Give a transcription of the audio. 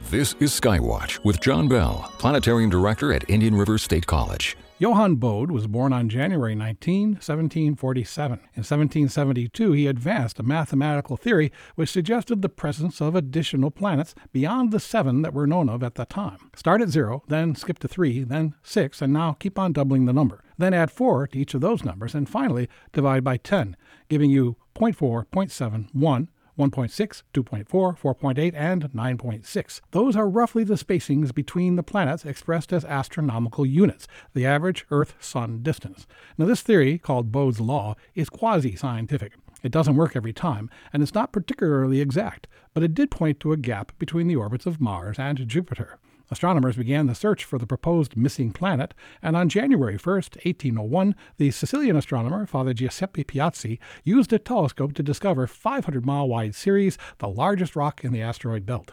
This is Skywatch with John Bell, planetarium director at Indian River State College. Johann Bode was born on January 19, 1747. In 1772, he advanced a mathematical theory which suggested the presence of additional planets beyond the 7 that were known of at the time. Start at 0, then skip to 3, then 6, and now keep on doubling the number. Then add 4 to each of those numbers, and finally divide by 10, giving you 0.4, 0.7, 1, 1.6, 2.4, 4.8, and 9.6. Those are roughly the spacings between the planets expressed as astronomical units, the average Earth-Sun distance. Now, this theory, called Bode's law, is quasi-scientific. It doesn't work every time, and it's not particularly exact, but it did point to a gap between the orbits of Mars and Jupiter. Astronomers began the search for the proposed missing planet, and on January 1, 1801, the Sicilian astronomer Father Giuseppe Piazzi used a telescope to discover 500-mile wide Ceres, the largest rock in the asteroid belt.